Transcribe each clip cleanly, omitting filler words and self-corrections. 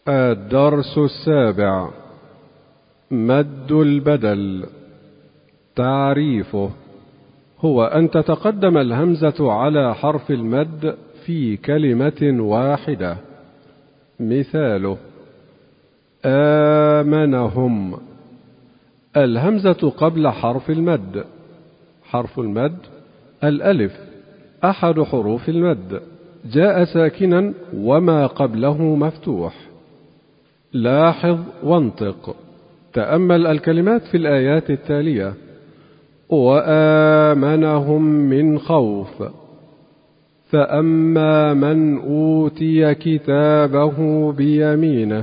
الدرس السابع: مد البدل. تعريفه: هو أن تتقدم الهمزة على حرف المد في كلمة واحدة. مثاله: آمنهم. الهمزة قبل حرف المد. حرف المد الألف أحد حروف المد، جاء ساكنا وما قبله مفتوح. لاحظ وانطق. تأمل الكلمات في الآيات التالية: وآمنهم من خوف. فأما من أوتي كتابه بيمينه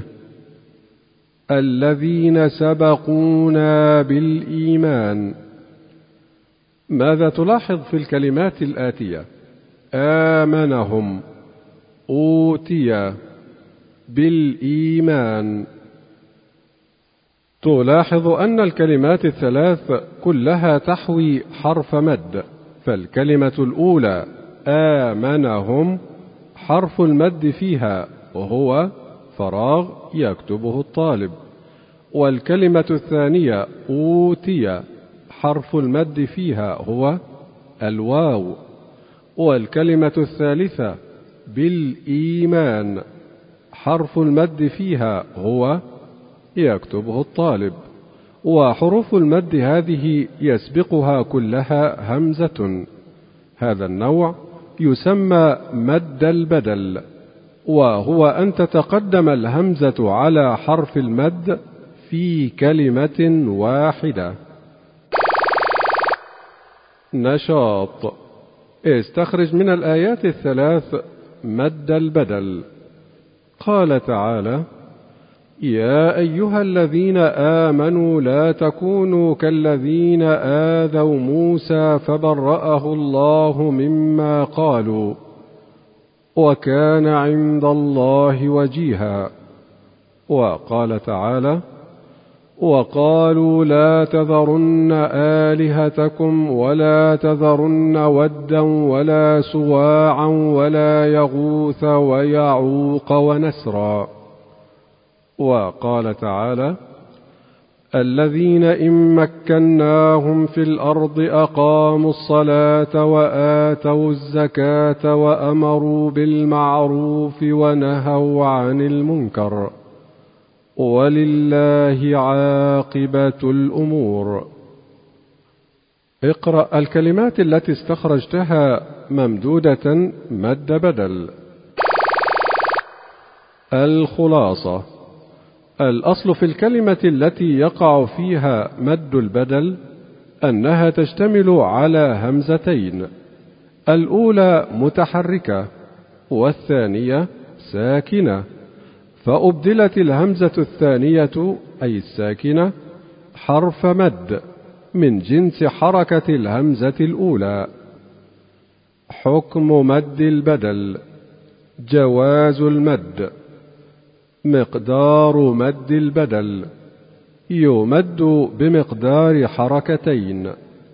الذين سبقونا بالإيمان. ماذا تلاحظ في الكلمات الآتية؟ آمنهم، أوتي، بالإيمان. تلاحظ أن الكلمات الثلاث كلها تحوي حرف مد، فالكلمة الأولى آمنهم حرف المد فيها وهو فراغ يكتبه الطالب، والكلمة الثانية أوتي حرف المد فيها هو الواو، والكلمة الثالثة بالإيمان حرف المد فيها هو يكتبه الطالب. وحروف المد هذه يسبقها كلها همزة. هذا النوع يسمى مد البدل، وهو أن تتقدم الهمزة على حرف المد في كلمة واحدة. نشاط: استخرج من الآيات الثلاث مد البدل. قال تعالى: يا أيها الذين آمنوا لا تكونوا كالذين آذوا موسى فبرأه الله مما قالوا وكان عند الله وجيها. وقال تعالى: وقالوا لا تذرن آلهتكم ولا تذرن ودا ولا سواعا ولا يغوث ويعوق ونسرا. وقال تعالى: الذين إن مكناهم في الأرض أقاموا الصلاة وآتوا الزكاة وأمروا بالمعروف ونهوا عن المنكر ولله عاقبة الأمور. اقرأ الكلمات التي استخرجتها ممدودة مد بدل. الخلاصة: الأصل في الكلمة التي يقع فيها مد البدل أنها تشتمل على همزتين، الأولى متحركة والثانية ساكنة، فأبدلت الهمزة الثانية أي الساكنة حرف مد من جنس حركة الهمزة الأولى. حكم مد البدل: جواز المد. مقدار مد البدل: يمد بمقدار حركتين.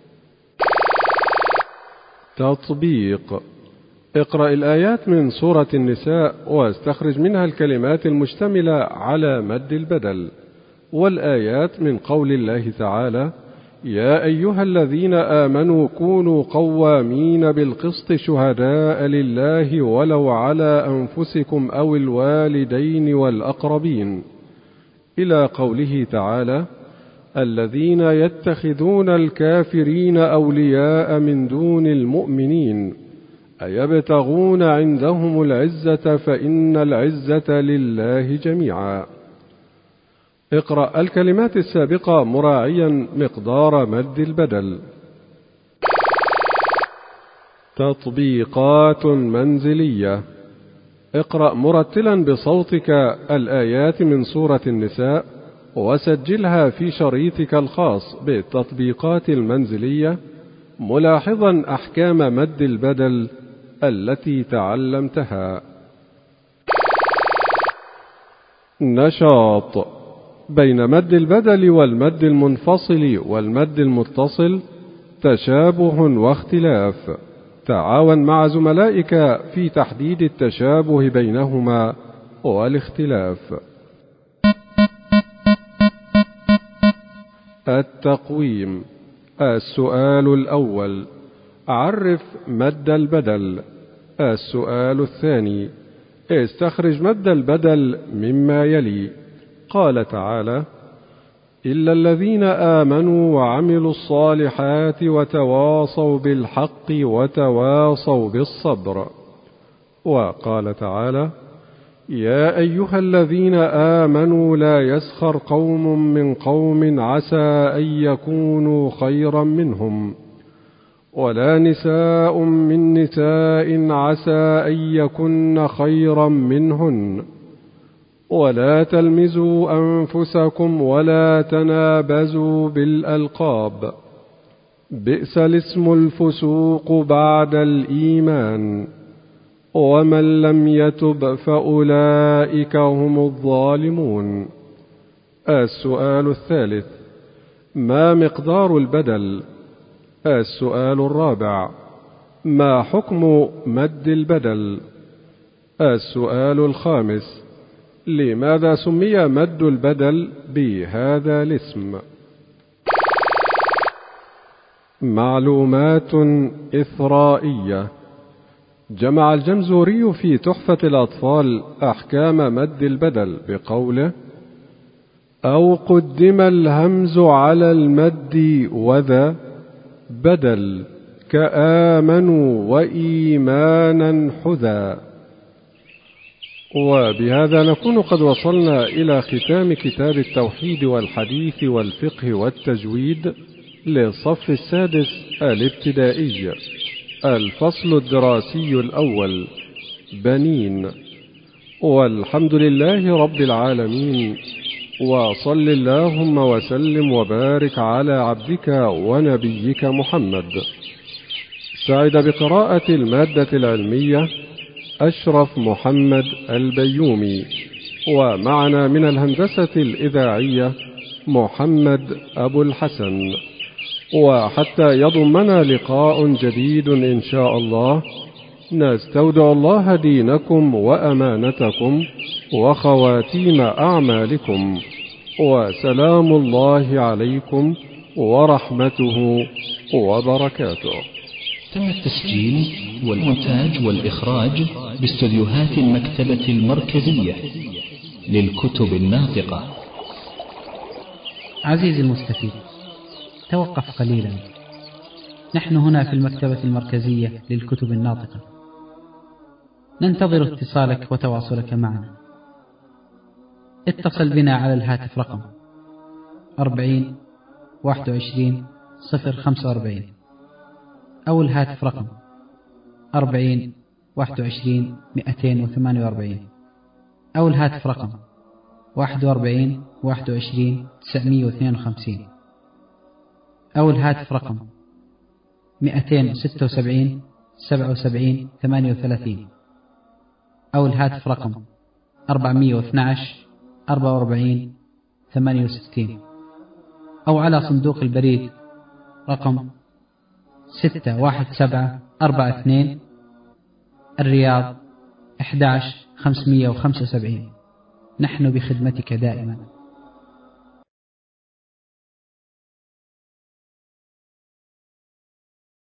تطبيق: اقرأ الآيات من سورة النساء واستخرج منها الكلمات المشتملة على مد البدل، والآيات من قول الله تعالى: يا أيها الذين آمنوا كونوا قوامين بالقسط شهداء لله ولو على أنفسكم أو الوالدين والأقربين، إلى قوله تعالى: الذين يتخذون الكافرين أولياء من دون المؤمنين أيبتغون عندهم العزة فإن العزة لله جميعا. اقرأ الكلمات السابقة مراعيا مقدار مد البدل. تطبيقات منزلية: اقرأ مرتلا بصوتك الآيات من سورة النساء وسجلها في شريطك الخاص بالتطبيقات المنزلية، ملاحظا أحكام مد البدل التي تعلمتها. نشاط: بين مد البدل والمد المنفصل والمد المتصل تشابه واختلاف. تعاون مع زملائك في تحديد التشابه بينهما والاختلاف. التقويم. السؤال الأول: عرف مد البدل. السؤال الثاني: استخرج مد البدل مما يلي. قال تعالى: إلا الذين آمنوا وعملوا الصالحات وتواصوا بالحق وتواصوا بالصبر. وقال تعالى: يا أيها الذين آمنوا لا يسخر قوم من قوم عسى أن يكونوا خيرا منهم، ولا نساء من نساء عسى أن يكن خيرا منهن، ولا تلمزوا أنفسكم ولا تنابزوا بالألقاب، بئس الاسم الفسوق بعد الإيمان، ومن لم يتب فأولئك هم الظالمون. السؤال الثالث: ما مقدار البدل؟ السؤال الرابع: ما حكم مد البدل؟ السؤال الخامس: لماذا سمي مد البدل بهذا الاسم؟ معلومات إثرائية. جمع الجمزوري في تحفة الأطفال أحكام مد البدل بقوله: أو قدم الهمز على المد وذا بدل كآمنوا وإيمانا حذا. وبهذا نكون قد وصلنا إلى ختام كتاب التوحيد والحديث والفقه والتجويد للصف السادس الابتدائي، الفصل الدراسي الأول، بنين. والحمد لله رب العالمين، وصل اللهم وسلم وبارك على عبدك ونبيك محمد. سعد بقراءة المادة العلمية أشرف محمد البيومي، ومعنا من الهندسة الإذاعية محمد أبو الحسن. وحتى يضمنا لقاء جديد إن شاء الله، نستودع الله دينكم وأمانتكم وخواتيم أعمالكم، وسلام الله عليكم ورحمته وبركاته. تم التسجيل والمونتاج والإخراج باستوديوهات المكتبة المركزية للكتب الناطقة. عزيزي المستفيد، توقف قليلا. نحن هنا في المكتبة المركزية للكتب الناطقة، ننتظر اتصالك وتواصلك معنا. اتصل بنا على الهاتف رقم 40 21 045 أو الهاتف رقم 40 21 248 أو الهاتف رقم 41 21 952 أو الهاتف رقم 276 77 38 أو الهاتف رقم 412 44 68 أو على صندوق البريد رقم 61742 الرياض 11575. نحن بخدمتك دائما.